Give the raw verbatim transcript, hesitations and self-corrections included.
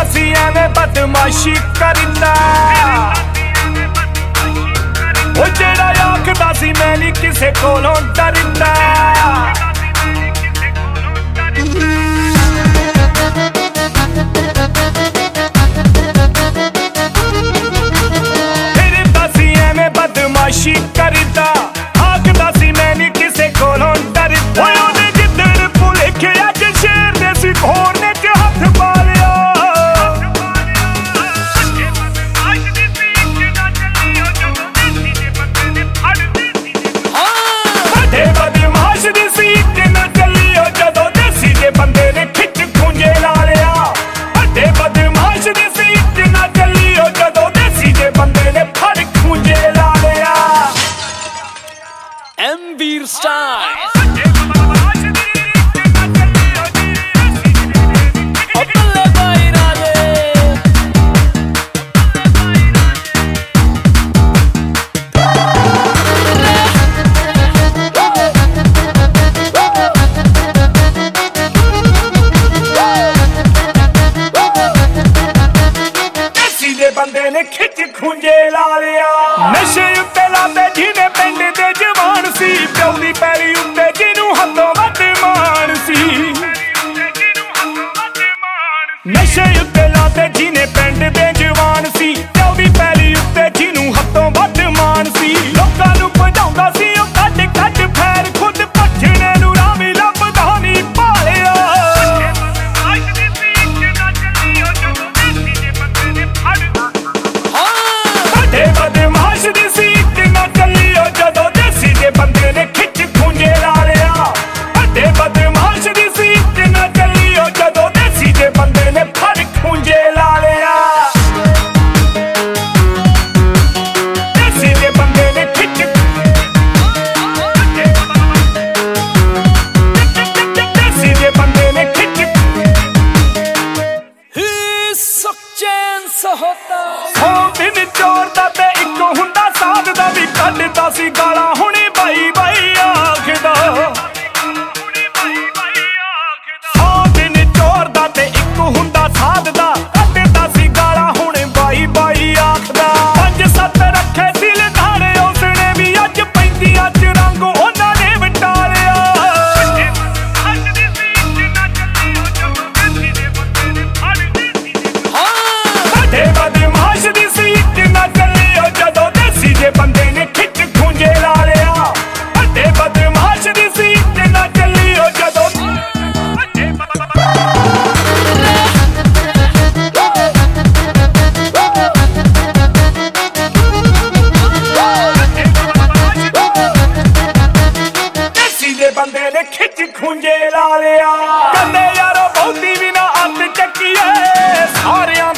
ਸੀ ਐਵੇਂ ਬਦਮਾਸ਼ੀ ਕਰਦਾ ਉਹ ਜਿਹੜਾ ਆਖਦਾ ਸੀ ਮੈਂ ਨੀ ਕਿਸੇ ਕੋਲੋਂ ਡਰਦਾ ਫਿਰਦਾ ਸੀ ਐਵੇਂ ਬਦਮਾਸ਼ੀ ਕਰਦਾ ਆਖਦਾ ਸੀ ਮੈਂ ਨੀ ਕਿਸੇ ਕੋਲੋਂ ਡਰਦਾ ਉਹਨੇ ਜਿੱਦਣ ਭੁਲੇਖੇ ਅੱਜ ਸ਼ੇਰ ਦੇ ਸੀ ਹੋਰ ਨੇ ਚ ਹੱਥ ਪਾ ਲਿਆ ਵੱਡੇ ਬਦਮਾਸ਼ ਦੀ ਸੀ ਕਿ ਨਾ ਚੱਲੀ ਉਹ ਜਦੋਂ ਦੇਸੀ ਜੇ ਬੰਦੇ ਨੇ ਖਿੱਚ ਖੂੰਜੇ ਲਾ ਲਿਆ ਵੱਡੇ ਬਦਮਾਸ਼ ਦੀ ਸੀ ਕਿ ਨਾ ਚੱਲੀ ਉਹ ਜਦੋਂ ਦੇਸੀ ਜੇ ਬੰਦੇ ਨੇ ਫੜ ਖੂੰਜੇ ਲਾ ਲਿਆ ਐਮ ਵੀਰ ਸਟਾਈਲ ਬੰਦੇ ਨੇ ਖਿੱਚ ਖੂੰਜੇ ਲਾ ਲਿਆ ਨਸ਼ੇ ਉੱਤੇ ਲਾਦੇ ਜਿਹਨੇ ਪਿੰਡ ਦੇ ਜਵਾਨ ਸੀ ਪਿਓ ਦੀ ਪੈਲੀ ਉੱਤੇ ਜਿਹਨੂੰ ਹੱਥੋਂ ਵੱਧ ਮਾਣ ਸੀ ਨਸ਼ੇ ਉੱਤੇ ਲਾਦੇ ਜਿਹਨੇ ਪਿੰਡ ਦੇ ਜਵਾਨ ਸੀ ਪਿਓ ਦੀ ਪੈਲੀ ਉੱਤੇ ਜਿਹਨੂੰ ਹੱਥੋਂ ਵੱਧ ਮਾਣ ਸੀ ਲੋਕਾਂ ਨੂੰ ਭਜਾਉਂਦਾ ਸੀ ਉਹ ਕੱਢ ਕੱਢ ਫੈਰ ਖੁਦ ਭੱਜਣੇ ਨੂੰ ਰਾਹ ਵੀ ਲੱਭਦਾ ਨਹੀਂ ਭਾਲਿਆ ਵੱਡੇ ਬਦਮਾਸ਼ ਦੀ ਸੀ ਕਿ ਨਾ ਚੱਲੀ ਉਹ ਜਦੋਂ ਦੇਸੀ ਜੇ ਬੰਦੇ ਨੇ ਖਿੱਚ ਖੂੰਜੇ ਲਾ ਲਿਆ ਵੱਡੇ ਬਦਮਾਸ਼ ਦੀ ਸੀ ਕਿ ਨਾ ਚੱਲੀ ਉਹ ਜਦੋਂ ਦੇਸੀ ਜੇ ਬੰਦੇ ਨੇ ਫੜ ਖੂੰਜੇ ਲਾ ਲਿਆ ਦੇਸੀ ਜੇ ਬੰਦੇ ਨੇ ਖਿੱਚ ਦੇਸੀ ਜੇ ਬੰਦੇ ਨੇ ਖਿੱਚ ਹੀ ਸੁਖ ਚੈਨ ਸਹੋਤਾ ਸੌ ਦਿਨ ਚੋਰ ਦਾ ਤੇ ਇੱਕ ਹੁੰਦਾ ਸਾਧ ਦਾ ਵੀ ਕੱਢਦਾ ਸੀ ਗਾਲਾਂ ਹੁਣੀ ਬਾਈ ਬਾਈ ਆਖਦਾ ਸੌ ਦਿਨ ਚੋਰ ਦਾ ਤੇ ਇੱਕ ਹੁੰਦਾ ਸਾਧ ਦਾ ਕੱਢਦਾ ਸੀ ਗਾਲਾਂ ਹੁਣ ਬਾਈ ਬਾਈ ਆਖਦਾ ਪੰਜ ਸੱਤ ਰੱਖੇ ਸੀ ਲਧਾੜੇ ਉਸਨੇ ਵੀ ਅੱਜ ਪੈਂਦੀਆਂ ਚ ਰੰਗ ਉਹਨਾਂ ਨੇ ਵਟਾਲਿਆ ਵੱਡੇ ਬਦਮਾਸ਼ ਦੀ ਸੀ ਕਿ ਨਾ ਚੱਲੀ ਉਹ ਜਦੋਂ ਦੇਸੀ ਜੇ ਬੰਦੇ ਨੇ ਖਿੱਚ ਖੂੰਜੇ ਲਾ ਲਿਆ ਵੱਡੇ ਬਦਮਾਸ਼ ਦੀ ਸੀ ਕਿ ਨਾ ਚੱਲੀ ਉਹ ਜਦੋਂ ਦੇਸੀ ਜੇ ਬੰਦੇ ਨੇ ਖਿੱਚ ਖੂੰਜੇ ਲਾ ਲਿਆ ਕਹਿੰਦੇ ਯਾਰੋ ਬਹੁਤੀ ਵੀ ਨਾ ਅੱਤ ਚੱਕੀਏ ਸਾਰਿਆਂ